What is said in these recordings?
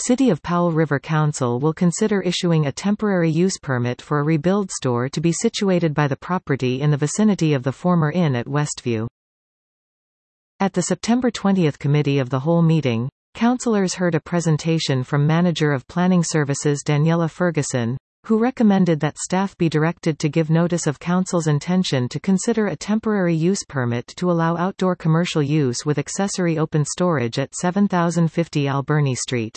City of Powell River Council will consider issuing a temporary use permit for a rebuild store to be situated by the property in the vicinity of the former inn at Westview. At the September 20 Committee of the Whole meeting, councillors heard a presentation from Manager of Planning Services Daniela Ferguson, who recommended that staff be directed to give notice of Council's intention to consider a temporary use permit to allow outdoor commercial use with accessory open storage at 7050 Alberni Street.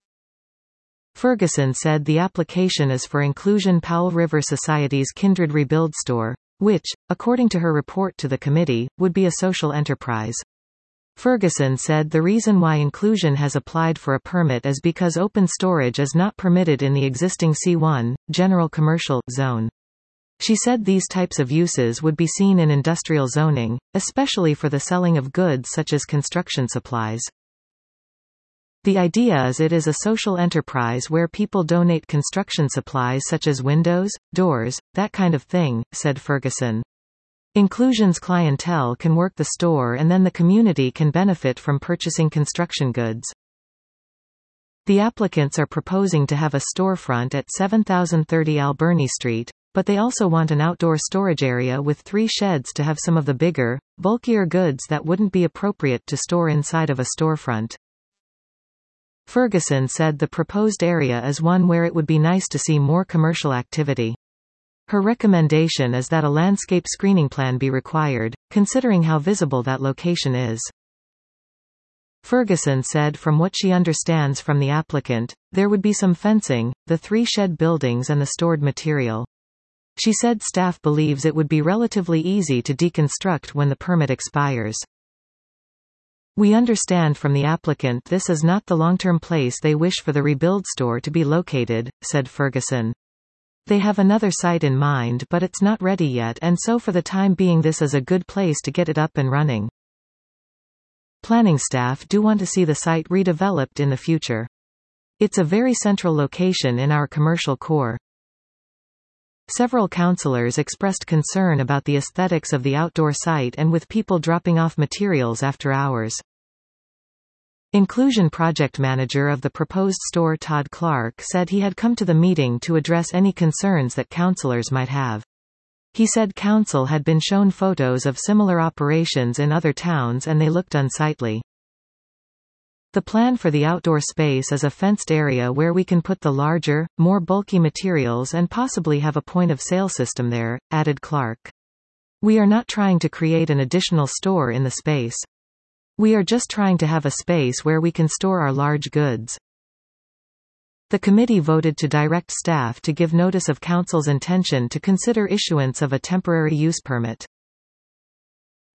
Ferguson said the application is for Inclusion Powell River Society's Kindred Rebuild Store, which, according to her report to the committee, would be a social enterprise. Ferguson said the reason why Inclusion has applied for a permit is because open storage is not permitted in the existing C1, General Commercial, zone. She said these types of uses would be seen in industrial zoning, especially for the selling of goods such as construction supplies. The idea is it is a social enterprise where people donate construction supplies such as windows, doors, that kind of thing, said Ferguson. Inclusion's clientele can work the store and then the community can benefit from purchasing construction goods. The applicants are proposing to have a storefront at 7030 Alberni Street, but they also want an outdoor storage area with 3 sheds to have some of the bigger, bulkier goods that wouldn't be appropriate to store inside of a storefront. Ferguson said the proposed area is one where it would be nice to see more commercial activity. Her recommendation is that a landscape screening plan be required, considering how visible that location is. Ferguson said from what she understands from the applicant, there would be some fencing, the 3 shed buildings and the stored material. She said staff believes it would be relatively easy to deconstruct when the permit expires. We understand from the applicant this is not the long-term place they wish for the rebuild store to be located, said Ferguson. They have another site in mind but it's not ready yet and so for the time being this is a good place to get it up and running. Planning staff do want to see the site redeveloped in the future. It's a very central location in our commercial core. Several councillors expressed concern about the aesthetics of the outdoor site and with people dropping off materials after hours. Inclusion project manager of the proposed store Todd Clark said he had come to the meeting to address any concerns that councillors might have. He said council had been shown photos of similar operations in other towns and they looked unsightly. The plan for the outdoor space is a fenced area where we can put the larger, more bulky materials and possibly have a point-of-sale system there, added Clark. We are not trying to create an additional store in the space. We are just trying to have a space where we can store our large goods. The committee voted to direct staff to give notice of council's intention to consider issuance of a temporary use permit.